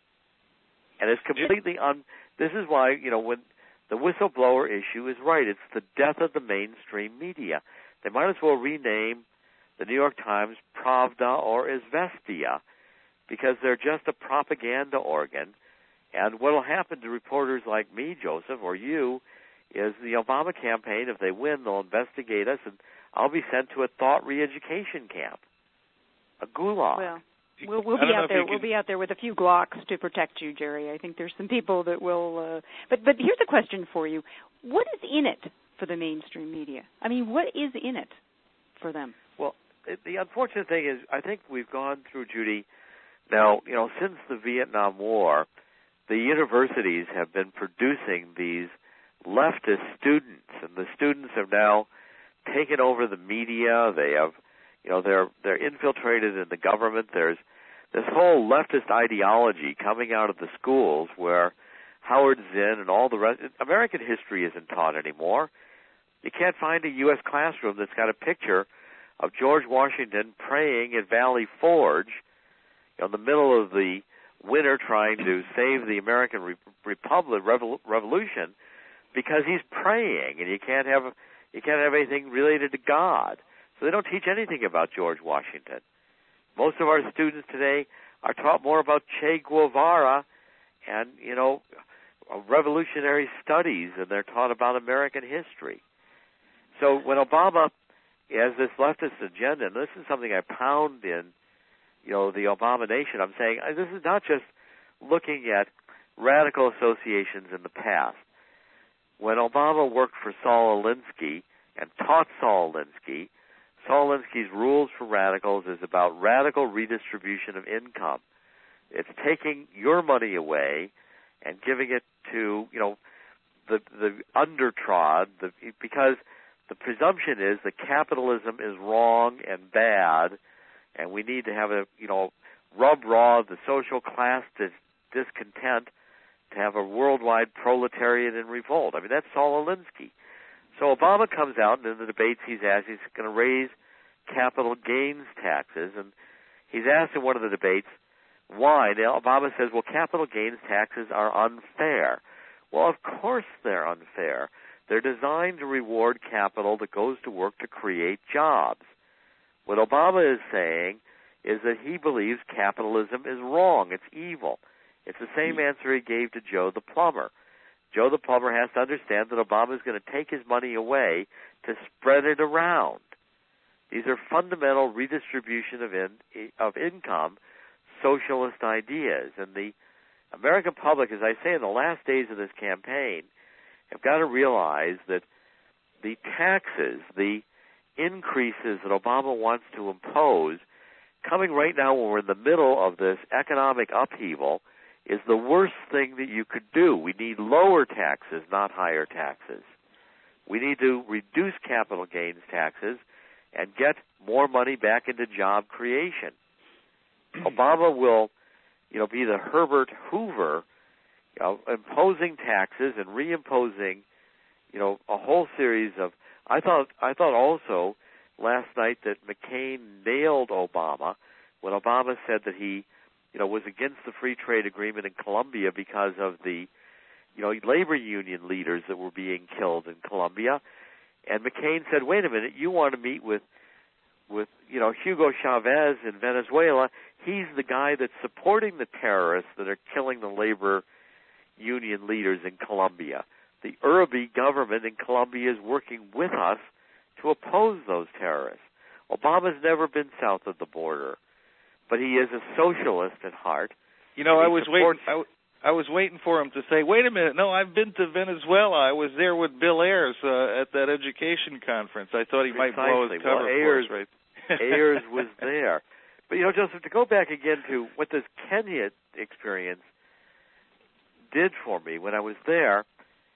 And it's completely un. This is why, you know, when the whistleblower issue is right, it's the death of the mainstream media. They might as well rename the New York Times Pravda or Izvestia, because they're just a propaganda organ. And what will happen to reporters like me, Joseph, or you, is the Obama campaign, if they win, they'll investigate us, and I'll be sent to a thought re-education camp, a gulag. Well. We'll, we'll be out there. We'll be out there with a few Glocks to protect you, Jerry. I think there's some people that will. Uh, but but here's a question for you: what is in it for the mainstream media? I mean, what is in it for them? Well, it, the unfortunate thing is, I think we've gone through, Judy. Now, you know, since the Vietnam War, the universities have been producing these leftist students, and the students have now taken over the media. They have. You know, they're they're infiltrated in the government. There's this whole leftist ideology coming out of the schools where Howard Zinn and all the rest. American history isn't taught anymore. You can't find a U S classroom that's got a picture of George Washington praying at Valley Forge, you know, in the middle of the winter, trying to save the American Re- Republic Revol- Revolution, because he's praying, and you can't have you can't have anything related to God. So they don't teach anything about George Washington. Most of our students today are taught more about Che Guevara and, you know, revolutionary studies, and they're taught about American history. So when Obama has this leftist agenda, and this is something I pound in, you know, the Obama nation, I'm saying this is not just looking at radical associations in the past. When Obama worked for Saul Alinsky and taught Saul Alinsky, Saul Alinsky's Rules for Radicals is about radical redistribution of income. It's taking your money away and giving it to, you know, the the undertrod, the, because the presumption is that capitalism is wrong and bad, and we need to have a, you know, rub raw the social class dis- discontent to have a worldwide proletariat in revolt. I mean, that's Saul Alinsky. So Obama comes out, and in the debates he's asked, he's going to raise capital gains taxes, and he's asked in one of the debates why. Now, Obama says, well, capital gains taxes are unfair. Well, of course they're unfair. They're designed to reward capital that goes to work to create jobs. What Obama is saying is that he believes capitalism is wrong. It's evil. It's the same answer he gave to Joe the plumber. Joe the plumber has to understand that Obama is going to take his money away to spread it around. These are fundamental redistribution of in, of income, socialist ideas. And the American public, as I say in the last days of this campaign, have got to realize that the taxes, the increases that Obama wants to impose, coming right now when we're in the middle of this economic upheaval, is the worst thing that you could do. We need lower taxes, not higher taxes. We need to reduce capital gains taxes and get more money back into job creation. Obama will you know, be the Herbert Hoover, you know, imposing taxes and reimposing, you know, a whole series of. I thought I thought also last night that McCain nailed Obama when Obama said that he, you know, was against the free trade agreement in Colombia because of the, you know, labor union leaders that were being killed in Colombia. And McCain said, wait a minute, you want to meet with, with you know, Hugo Chavez in Venezuela. He's the guy that's supporting the terrorists that are killing the labor union leaders in Colombia. The Uribe government in Colombia is working with us to oppose those terrorists. Obama's never been south of the border, but he is a socialist at heart. You know, I was supports- waiting. I w- I was waiting for him to say, wait a minute, no, I've been to Venezuela. I was there with Bill Ayers uh, at that education conference. I thought he Precisely. might blow his cover well, Ayers, for us, right? Ayers was there. But, you know, Joseph, to go back again to what this Kenya experience did for me when I was there,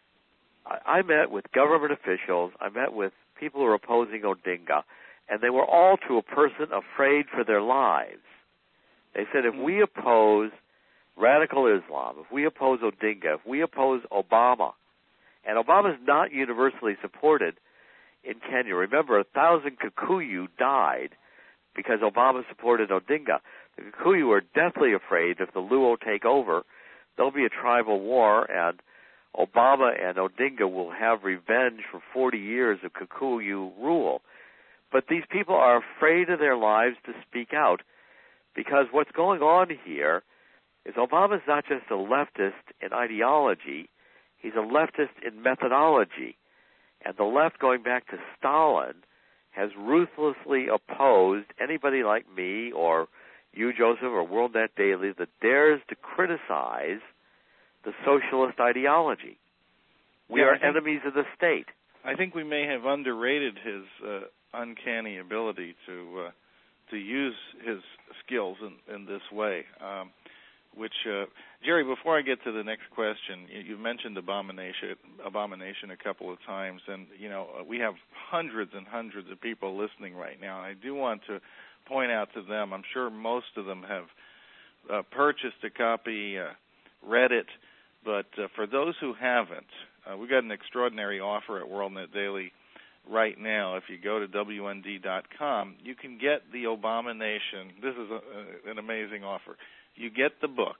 I, I met with government officials. I met with people who were opposing Odinga, and they were all to a person afraid for their lives. They said, if we oppose radical Islam, if we oppose Odinga, if we oppose Obama, and Obama's not universally supported in Kenya. Remember, a thousand Kikuyu died because Obama supported Odinga. The Kikuyu are deathly afraid if the Luo take over, there'll be a tribal war, and Obama and Odinga will have revenge for forty years of Kikuyu rule. But these people are afraid of their lives to speak out, because what's going on here is Obama's not just a leftist in ideology, he's a leftist in methodology. And the left, going back to Stalin, has ruthlessly opposed anybody like me or you, Joseph, or WorldNet Daily that dares to criticize the socialist ideology. We yeah, are think, enemies of the state. I think we may have underrated his uh, uncanny ability to uh, to use his skills in, in this way. Um, which, uh, Jerry, before I get to the next question, you, you mentioned abomination, abomination a couple of times, and, you know, we have hundreds and hundreds of people listening right now. I do want to point out to them, I'm sure most of them have uh, purchased a copy, uh, read it, but uh, for those who haven't, uh, we've got an extraordinary offer at WorldNet Daily right now. If you go to W N D dot com, you can get the Abomination. This is a, a, an amazing offer. You get the book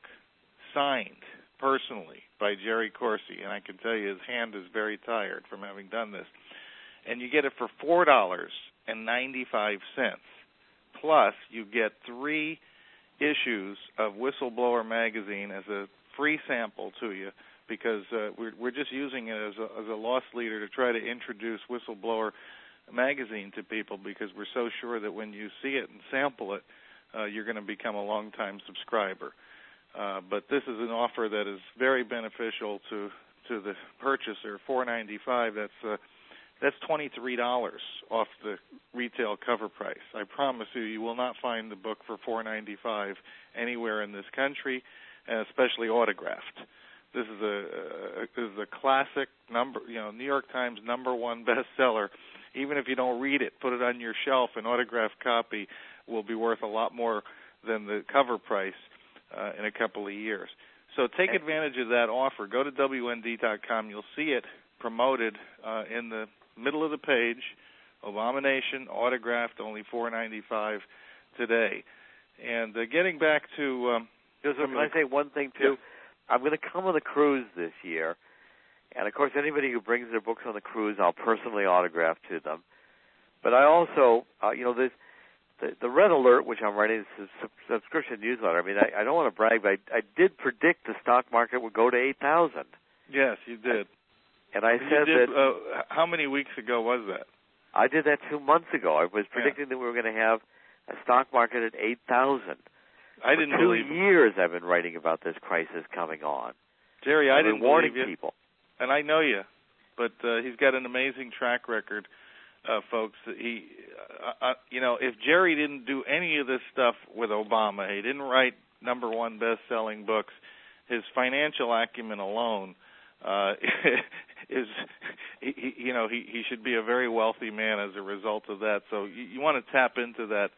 signed personally by Jerry Corsi, and I can tell you his hand is very tired from having done this. And you get it for four dollars and ninety-five cents. Plus, you get three issues of Whistleblower Magazine as a free sample to you, because uh, we're, we're just using it as a, as a loss leader to try to introduce Whistleblower Magazine to people, because we're so sure that when you see it and sample it, uh, you're going to become a long-time subscriber. Uh, but this is an offer that is very beneficial to to the purchaser. four dollars and ninety-five cents. That's uh, that's twenty-three dollars off the retail cover price. I promise you, you will not find the book for four dollars and ninety-five cents anywhere in this country, and especially autographed. This is a, a this is a classic number, you know, New York Times number one bestseller. Even if you don't read it, put it on your shelf. An autographed copy will be worth a lot more than the cover price uh, in a couple of years. So take advantage of that offer. Go to W N D dot com. You'll see it promoted uh, in the middle of the page. Abomination, autographed, only four dollars and ninety-five cents today. And uh, getting back to... Um, Joseph, can I say one thing, too? Yeah. I'm going to come on a cruise this year. And, of course, anybody who brings their books on the cruise, I'll personally autograph to them. But I also, uh, you know, this, the, the Red Alert, which I'm writing, is a sub- subscription newsletter. I mean, I, I don't want to brag, but I, I did predict the stock market would go to eight thousand. Yes, you did. And I you said did, that... Uh, how many weeks ago was that? I did that two months ago. I was predicting yeah. that we were going to have a stock market at eight thousand. I didn't For two believe years I've been writing about this crisis coming on. Jerry, I didn't warning believe you. people. And I know you, but uh, he's got an amazing track record, uh, folks. He, uh, uh, you know, if Jerry didn't do any of this stuff with Obama, he didn't write number one best-selling books, his financial acumen alone uh, is, he, he, you know, he, he should be a very wealthy man as a result of that. So you, you want to tap into that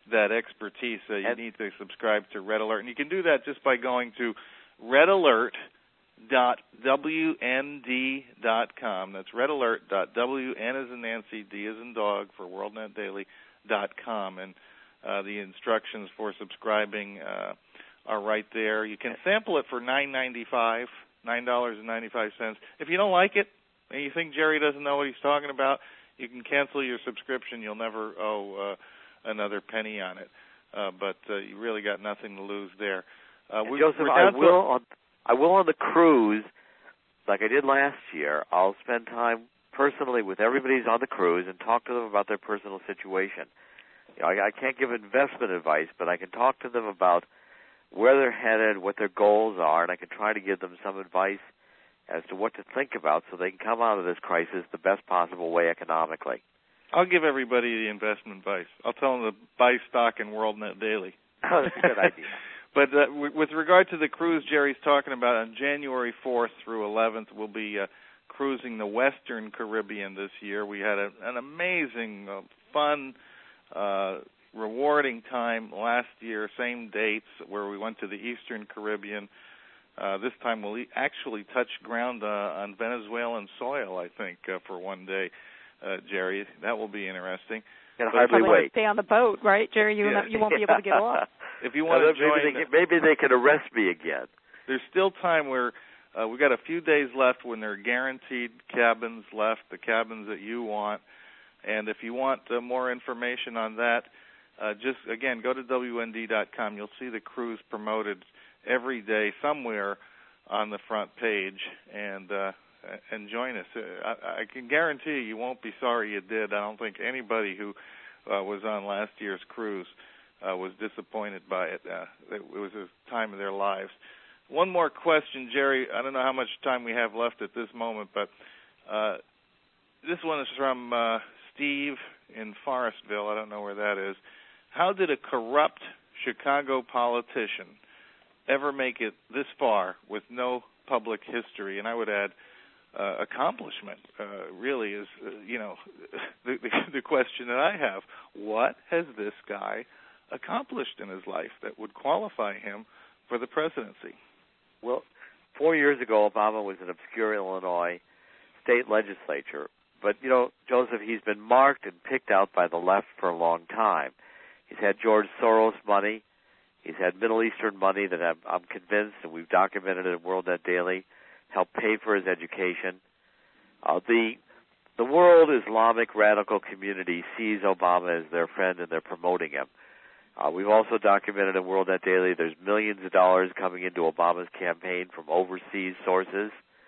that expertise, uh, you and, need to subscribe to Red Alert. And you can do that just by going to red alert dot w n d dot com. That's red alert dot w n as in Nancy, D as in dog for WorldNet Daily dot com. And uh, the instructions for subscribing uh, are right there. You can sample it for nine ninety-five, nine dollars and ninety-five cents. If you don't like it and you think Jerry doesn't know what he's talking about, you can cancel your subscription. You'll never owe uh, another penny on it. Uh, but uh, you really got nothing to lose there. Uh, we, Joseph, I will on I will on the cruise, like I did last year. I'll spend time personally with everybody who's on the cruise and talk to them about their personal situation. You know, I, I can't give investment advice, but I can talk to them about where they're headed, what their goals are, and I can try to give them some advice as to what to think about so they can come out of this crisis the best possible way economically. I'll give everybody the investment advice. I'll tell them to buy stock in WorldNet Daily. Oh, that's a good idea. But uh, w- with regard to the cruise Jerry's talking about, on January fourth through eleventh, we'll be uh, cruising the Western Caribbean this year. We had a, an amazing, uh, fun, uh, rewarding time last year, same dates, where we went to the Eastern Caribbean. Uh, this time we'll actually touch ground uh, on Venezuelan soil, I think, uh, for one day, uh, Jerry. That will be interesting. Can hardly wait. Stay on the boat, right, Jerry? You, yeah. you won't be able to get off. If you want no, to join, maybe they, can, maybe they can arrest me again. There's still time where uh, we've got a few days left when there are guaranteed cabins left, the cabins that you want. And if you want uh, more information on that, uh, just, again, go to W N D dot com. You'll see the cruise promoted every day somewhere on the front page, and uh, and join us. I, I can guarantee you, you won't be sorry you did. I don't think anybody who uh, was on last year's cruise uh, was disappointed by it. Uh, it was a time of their lives. One more question, Jerry. I don't know how much time we have left at this moment, but uh, this one is from uh, Steve in Forestville. I don't know where that is. How did a corrupt Chicago politician ever make it this far with no public history? And I would add, uh, accomplishment uh, really is, uh, you know, the, the, the question that I have. What has this guy accomplished in his life that would qualify him for the presidency? Well, four years ago, Obama was an obscure Illinois state legislature. But, you know, Joseph, he's been marked and picked out by the left for a long time. He's had George Soros money. He's had Middle Eastern money that I'm, I'm convinced, and we've documented it at WorldNet Daily, helped pay for his education. Uh, the the world Islamic radical community sees Obama as their friend, and they're promoting him. Uh, we've also documented at WorldNet Daily there's millions of dollars coming into Obama's campaign from overseas sources.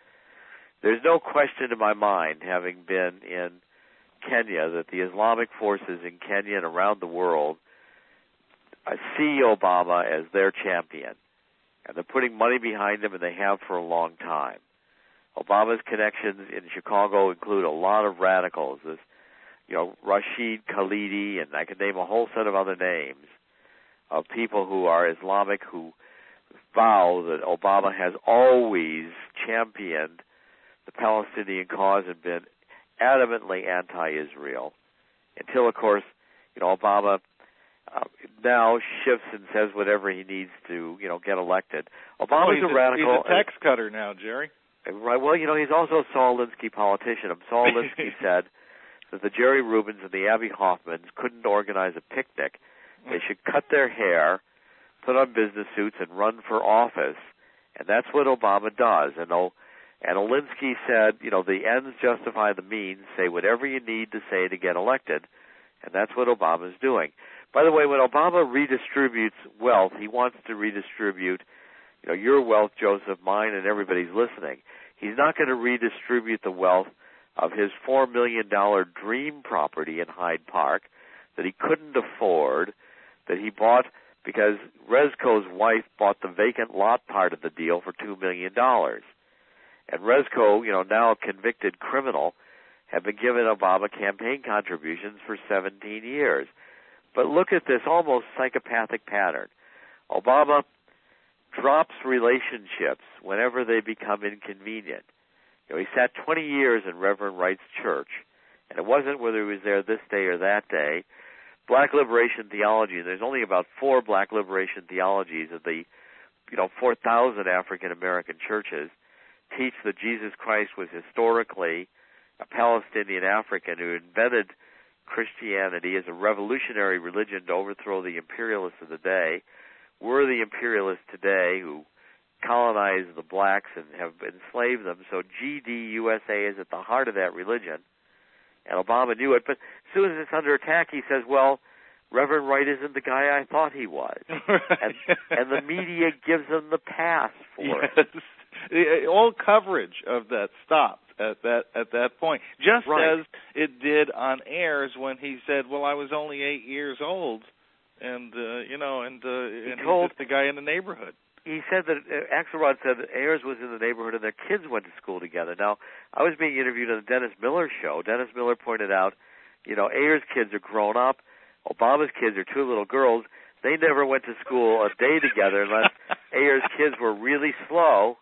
There's no question in my mind, having been in Kenya, that the Islamic forces in Kenya and around the world I see Obama as their champion, and they're putting money behind him, and they have for a long time. Obama's connections in Chicago include a lot of radicals, this, you know, Rashid Khalidi, and I could name a whole set of other names of people who are Islamic who vow that Obama has always championed the Palestinian cause and been adamantly anti-Israel, until, of course, you know, Obama Uh, now shifts and says whatever he needs to, you know, get elected. Obama's oh, a, a radical. He's a tax cutter now, Jerry. Right. Well, you know, he's also a Saul Alinsky politician. Saul Alinsky said that the Jerry Rubins and the Abby Hoffmans couldn't organize a picnic. They should cut their hair, put on business suits, and run for office. And that's what Obama does. And, oh, and Alinsky said, you know, the ends justify the means. Say whatever you need to say to get elected. And that's what Obama's doing. By the way, when Obama redistributes wealth, he wants to redistribute, you know, your wealth, Joseph, mine, and everybody's listening. He's not going to redistribute the wealth of his four million dollars dream property in Hyde Park that he couldn't afford, that he bought because Rezko's wife bought the vacant lot part of the deal for two million dollars. And Rezko, you know, now a convicted criminal, had been given Obama campaign contributions for seventeen years. But look at this almost psychopathic pattern. Obama drops relationships whenever they become inconvenient. You know, he sat twenty years in Reverend Wright's church, and it wasn't whether he was there this day or that day, black liberation theology, and there's only about four black liberation theologies of the, you know, four thousand African American churches, teach that Jesus Christ was historically a Palestinian African who invented Christianity as a revolutionary religion to overthrow the imperialists of the day. We're the imperialists today who colonize the blacks and have enslaved them. So G D U S A is at the heart of that religion. And Obama knew it. But as soon as it's under attack, he says, well, Reverend Wright isn't the guy I thought he was. and, and the media gives him the pass for yes. it. All coverage of that stopped at that at that point, just right. as it did on Ayers when he said, well, I was only eight years old, and, uh, you know, and, uh, he and told, he's just the guy in the neighborhood. He said that, uh, Axelrod said that Ayers was in the neighborhood and their kids went to school together. Now, I was being interviewed on the Dennis Miller show. Dennis Miller pointed out, you know, Ayers' kids are grown up. Obama's kids are two little girls. They never went to school a day together unless Ayers' kids were really slow.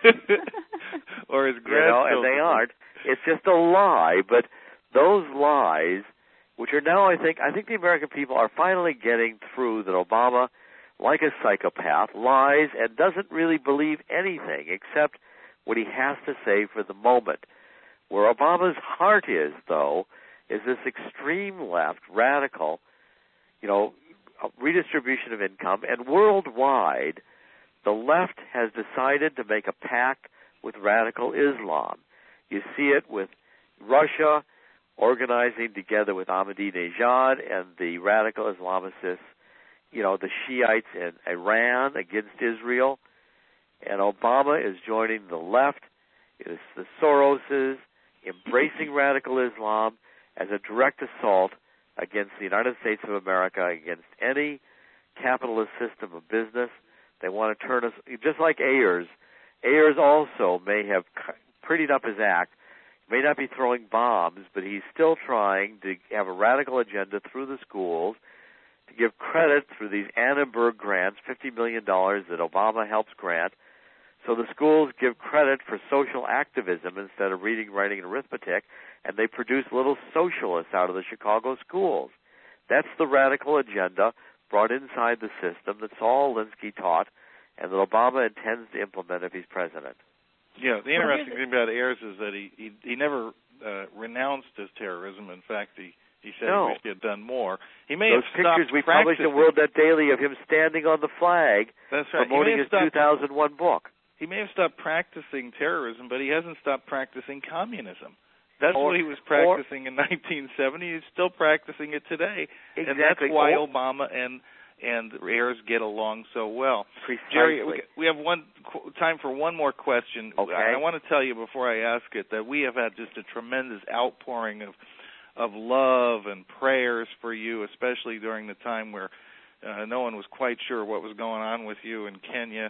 Or his grandchildren. You know, and they aren't. It's just a lie. But those lies, which are now, I think, I think the American people are finally getting through that Obama, like a psychopath, lies and doesn't really believe anything except what he has to say for the moment. Where Obama's heart is, though, is this extreme left, radical, you know, redistribution of income. And worldwide, the left has decided to make a pact with radical Islam. You see it with Russia organizing together with Ahmadinejad and the radical Islamicists, you know, the Shiites in Iran against Israel. And Obama is joining the left. It is the Soroses embracing radical Islam as a direct assault against the United States of America, against any capitalist system of business. They want to turn us, just like Ayers. Ayers also may have prettied up his act, may not be throwing bombs, but he's still trying to have a radical agenda through the schools, to give credit through these Annenberg grants, fifty million dollars that Obama helps grant. So the schools give credit for social activism instead of reading, writing, and arithmetic, and they produce little socialists out of the Chicago schools. That's the radical agenda brought inside the system that Saul Alinsky taught and that Obama intends to implement if he's president. Yeah, the interesting thing about Ayers is that he he, he never uh, renounced his terrorism. In fact, he, he said no. he wished he had done more. He may Those have stopped pictures we practicing. published in World Net Daily of him standing on the flag That's right. promoting his stopped, two thousand one book. He may have stopped practicing terrorism, but he hasn't stopped practicing communism. That's or, what he was practicing or, in nineteen seventy. He's still practicing it today. Exactly. And that's why or, Obama and and Ayers get along so well. Precisely. Jerry, we, we have one time for one more question. Okay. I, I want to tell you before I ask it that we have had just a tremendous outpouring of of love and prayers for you, especially during the time where uh, no one was quite sure what was going on with you in Kenya.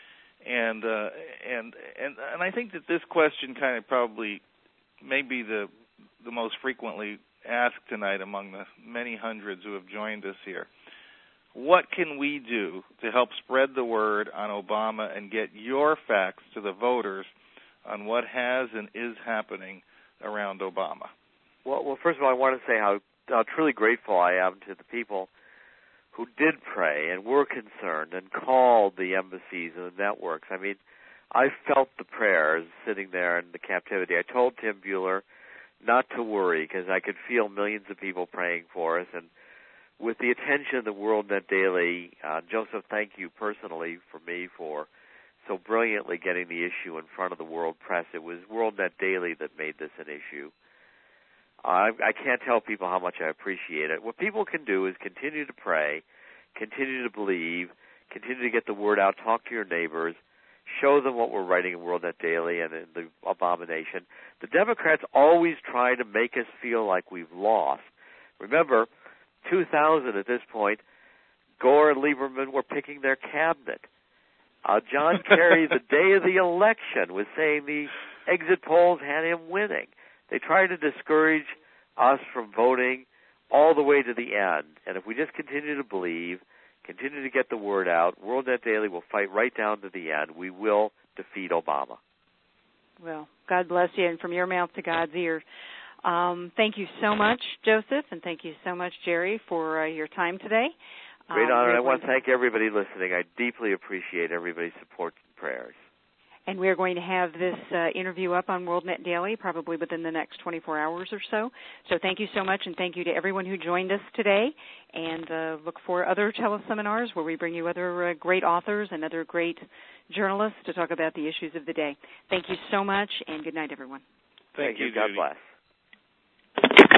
And uh, and and and I think that this question kind of probably may be the the most frequently asked tonight among the many hundreds who have joined us here. What can we do to help spread the word on Obama and get your facts to the voters on what has and is happening around Obama? Well, well, first of all, I want to say how, how truly grateful I am to the people who did pray and were concerned and called the embassies and the networks. I mean, I felt the prayers sitting there in the captivity. I told Tim Buehler not to worry because I could feel millions of people praying for us. And with the attention of the World Net Daily, uh, Joseph, thank you personally for me for so brilliantly getting the issue in front of the world press. It was World Net Daily that made this an issue. Uh, I, I can't tell people how much I appreciate it. What people can do is continue to pray, continue to believe, continue to get the word out, talk to your neighbors, show them what we're writing in World Net Daily and in the abomination. The Democrats always try to make us feel like we've lost. Remember, two thousand at this point, Gore and Lieberman were picking their cabinet. Uh, John Kerry, the day of the election, was saying the exit polls had him winning. They tried to discourage us from voting all the way to the end. And if we just continue to believe, continue to get the word out, World Net Daily will fight right down to the end. We will defeat Obama. Well, God bless you, and from your mouth to God's ears. Um, thank you so much, Joseph, and thank you so much, Jerry, for uh, your time today. Great um, honor. And I want to thank everybody listening. I deeply appreciate everybody's support and prayers. And we're going to have this uh, interview up on WorldNet Daily probably within the next twenty-four hours or so. So thank you so much, and thank you to everyone who joined us today. And uh, look for other teleseminars where we bring you other uh, great authors and other great journalists to talk about the issues of the day. Thank you so much, and good night, everyone. Thank, thank you. you God Judy. bless.